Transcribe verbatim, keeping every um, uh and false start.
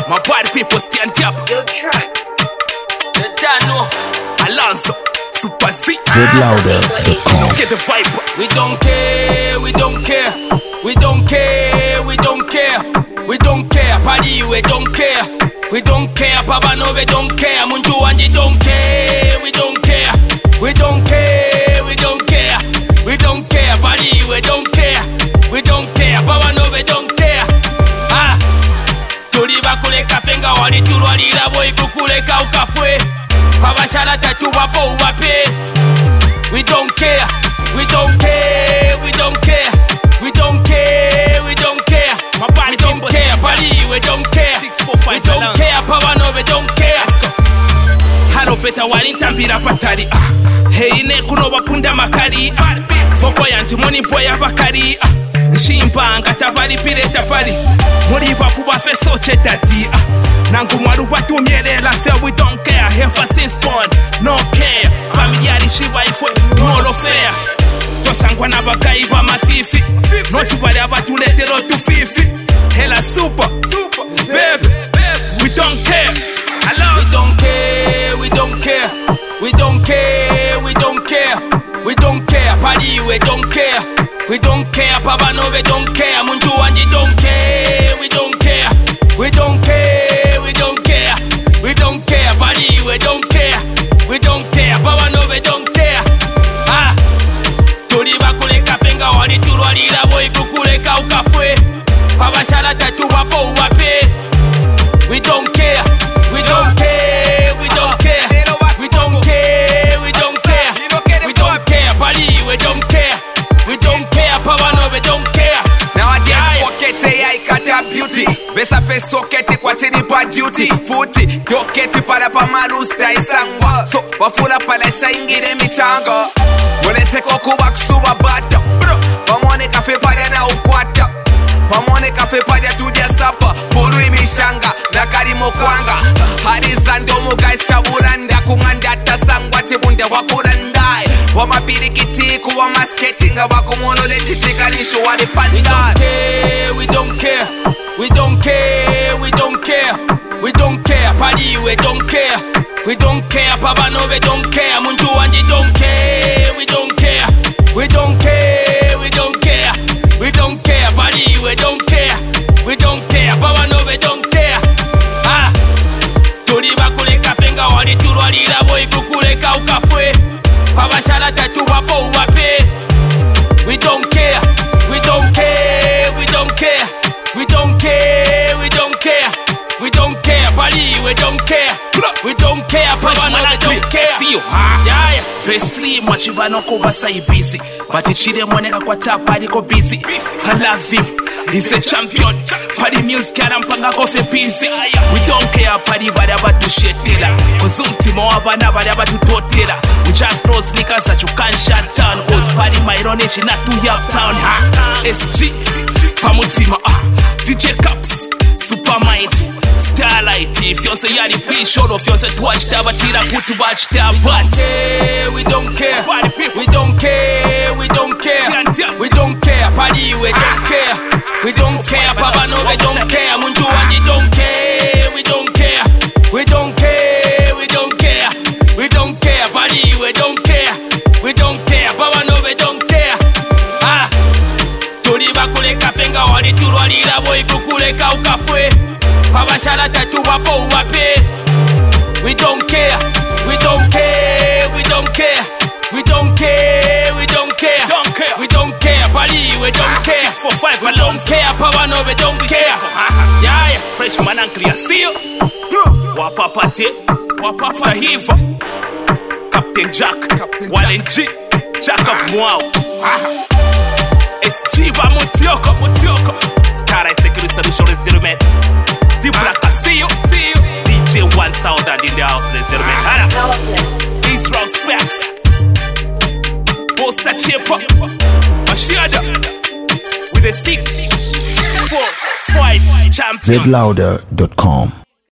My body people stand up. Your tracks. The Dano, Alonso, Super Z. Zed Louder dot com. Don't get the vibe. We don't care, we don't care. We don't care, we don't care. We don't care, party, we don't care. We don't care, Papa no, we don't care. Muntu Anji don't care, we don't care. We don't care, we don't care. We don't care, party, we don't care. We don't care, Papa no, we don't care. Ah, tuli bakuleka fenga wali tulwalira boy kukuleka ukafwe. Papa shala tatu wapo uwape. We don't care, we don't care, we don't care. We don't care, we don't care. My body we don't care, body we don't care. Six, four, five, we don't care, power no we don't care. Haro beta wali ntambira patari ah. Hey ne kuno bapunda makari ah. Foko yanti money boy abakari ah. Nshimba tavari pireta pari. Muri bakuba feso chetati ah. Nangu mwaru watu mierela fe we don't care. Ever since born, no care. Familiari shiva ifwe, no fair. Tosangwa na bakai ba mafifi. Nochi bali abatuletero tu fifi. Hela super, super, baby, we don't care. Hello. We don't care, we don't care. We don't care, we don't care. We don't care, party we don't care. We don't care, Papa no we don't care. Muntu Anji don't care, we don't care. We don't care, we don't care. We don't care, party we don't care. We don't care, Papa no we don't care. Ah, tuli bakuleka fenga wali tulwalira boy kukuleka ukafwe. Papa shala tatu wapo uwape. We don't care, we don't care, we don't care. We don't care, we don't care. We don't care, body, we don't care. We don't care, power no, we don't care. Nowadays, pocket I got a beauty. Besa face socket kwa tini pa duty. Footy, doketi para pa malusta isangwa. So, wafula pala shaingire michanga. Mwene seko kuba kusuba bata. Pamone kafe padia na ukwata. Pamone kafe padia tudia sapa. Furu imishanga, nakari mokwanga. Harizando mu guys chaburanda. Kunganda tasangwa tibunde wakurandai. Wama pirikiti kuwa masketinga. Wakumono le chitika nishu wadi pandai. We don't care, we don't care. We don't care, we don't care. Party, we don't care. We don't care, Papa no, we don't care. Muntu Anji don't care, we don't care. We don't care, we don't care. We don't care, party, we don't care. We don't care, Papa no, we don't care. Ah, tuli bakuleka fenga wali tulwalira boy kukuleka ukafwe. Papa shala tatu wapo uwape. We don't care, we don't care, we don't care. We don't care, we don't care. We don't care, body, we don't care. We don't care, Papa no, we don't care. See you, huh? Yeah, yeah. Firstly, machibano kuba say busy. But ichire moneka kwa tapa aliko busy. I love him, he's a champion. Party music arampanga kofe busy. We don't care, party bari abatushetera. Cause umtima wabana bari abatutotera. We just throw sneakers that you can't shut down. Cause party my own age not too uptown, huh? S G, Pamutima, ah, D J Caps, Supermind, Starlight. If you say yari please show off, you say to watch tabatira good to watch tabat. We don't care, we don't care, we don't care. We don't care, party we don't care. We don't care, Papa no we don't care. Muntu Anji don't care, we don't care. We don't care, we don't care. We don't care, party we don't care. We don't care, Papa no we don't care. Ah, tuli bakuleka fenga wali tulwalira boy kukuleka ukafwe. Papa shala tatu wapo uwape. We don't care, we don't care, we don't care. We don't care, we don't care. Don't care. We don't care, body, we don't care. Six, four, five, we don't care, power no, we don't care. Yeah, yeah. Freshman and clear, see you. Wapapate, Wapapa Sahiva, Captain Jack, Captain Wallen G, Jacob Mwao. S G va Mutioko, Mutioko. Starlight Security Solution, ladies and gentlemen. Deep Black, see you, see you. D J One Sound in the house, ladies and gentlemen. These round specs. Poster Chipper, Mashada, with a six, four, five champions. Zed Louder dot com.